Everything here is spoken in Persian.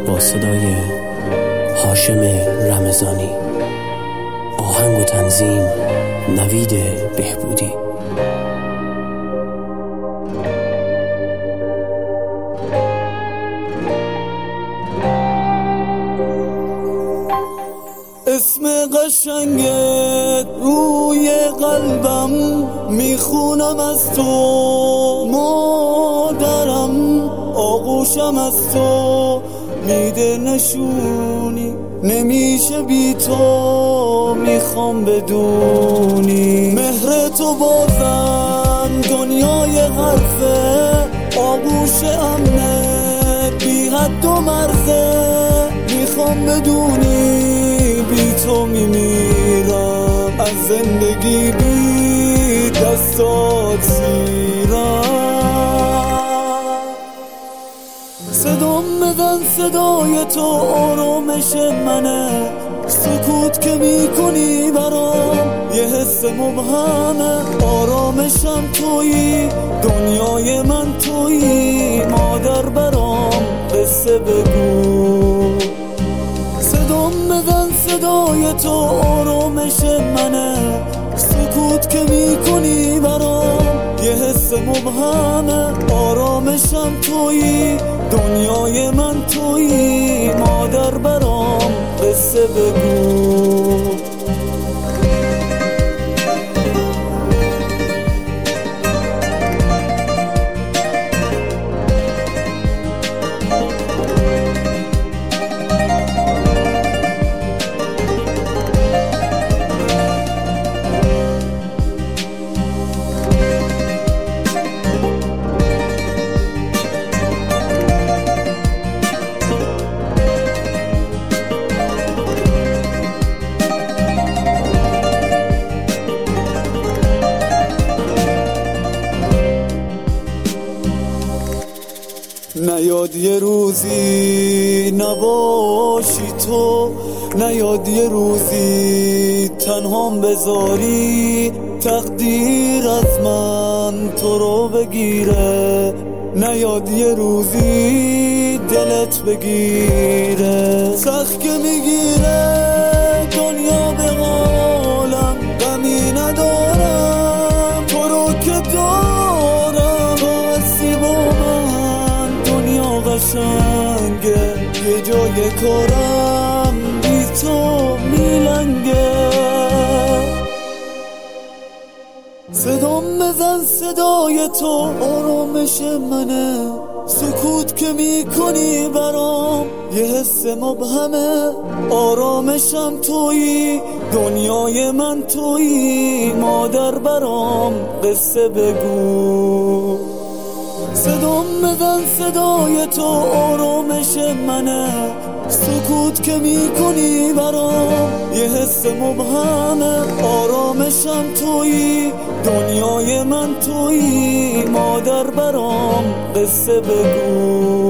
با صدای هاشم رمضانی، آهنگ و تنظیم نوید بهبودی. اسم قشنگت روی قلبم میخونم از تو، مادرم آغوشم از تو میده نشونی، نمیشه بی تو میخوام بدونی. مهر تو بازم دنیای حرفه، آغوش امنه بی حد و مرزه، میخوام بدونی بی تو میمیرم، از زندگی بی دستات سیرم. صدام بزن صدای تو آرامش منه، سکوت که میکنی برام یه حس مبهمه. آرامشم تویی، دنیای من تویی، مادر برام قصه بگو. صدام بزن صدای تو آرامش منه، سکوت که میکنی برام یه حس مبهمه. آرامشم تویی، دنیای من تویی، مادر برام قصه بگو. نیاد یه روزی نباشی تو، نیاد یه روزی تنهام بذاری، تقدیر از من تو رو بگیره. نیاد یه روزی دلت بگیره، سخت که میگیره دنیا به حالم، غمی ندارم تو رو که دارم. بسی با من دنیا قشنگه، یه جای کارم بی تو میلنگه. صدام بزن صدای تو آرامش منه، سکوت که میکنی برام یه حس مبهمه. آرامشم تویی، دنیای من تویی، مادر برام قصه بگو. صدام بزن صدای تو آرامش منه، سکوت که میکنی برام یه حس مبهمه. آرامشم تویی، دنیای من تویی، مادر برام قصه بگو.